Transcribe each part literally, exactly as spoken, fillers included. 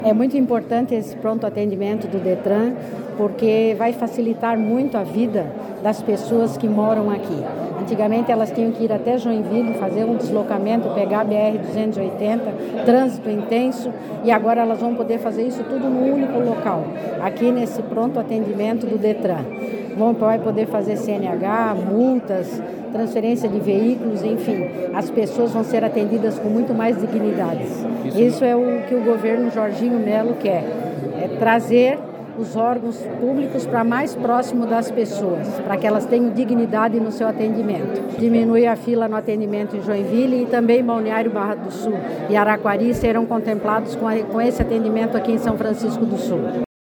É muito importante esse pronto atendimento do Detran, porque vai facilitar muito a vida das pessoas que moram aqui. Antigamente elas tinham que ir até Joinville, fazer um deslocamento, pegar a B R duzentos e oitenta, trânsito intenso, e agora elas vão poder fazer isso tudo num único local, aqui nesse pronto atendimento do Detran. Vão, vai poder fazer C N H, multas, transferência de veículos, enfim, as pessoas vão ser atendidas com muito mais dignidade. Isso, Isso é o que o governo Jorginho Melo quer, é trazer os órgãos públicos para mais próximo das pessoas, para que elas tenham dignidade no seu atendimento. Diminuir a fila no atendimento em Joinville e também Balneário Barra do Sul e Araquari serão contemplados com, a, com esse atendimento aqui em São Francisco do Sul.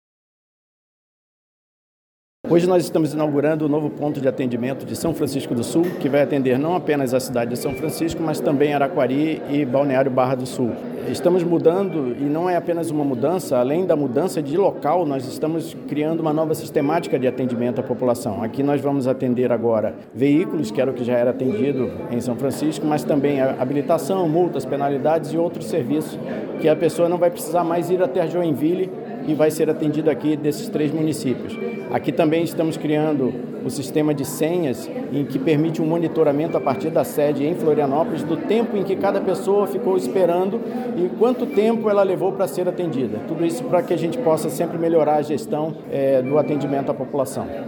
Hoje nós estamos inaugurando o novo ponto de atendimento de São Francisco do Sul, que vai atender não apenas a cidade de São Francisco, mas também Araquari e Balneário Barra do Sul. Estamos mudando, e não é apenas uma mudança, além da mudança de local, nós estamos criando uma nova sistemática de atendimento à população. Aqui nós vamos atender agora veículos, que era o que já era atendido em São Francisco, mas também a habilitação, multas, penalidades e outros serviços que a pessoa não vai precisar mais ir até Joinville e vai ser atendido aqui desses três municípios. Aqui também estamos criando o sistema de senhas, em que permite um monitoramento a partir da sede em Florianópolis do tempo em que cada pessoa ficou esperando e quanto tempo ela levou para ser atendida. Tudo isso para que a gente possa sempre melhorar a gestão é, do atendimento à população.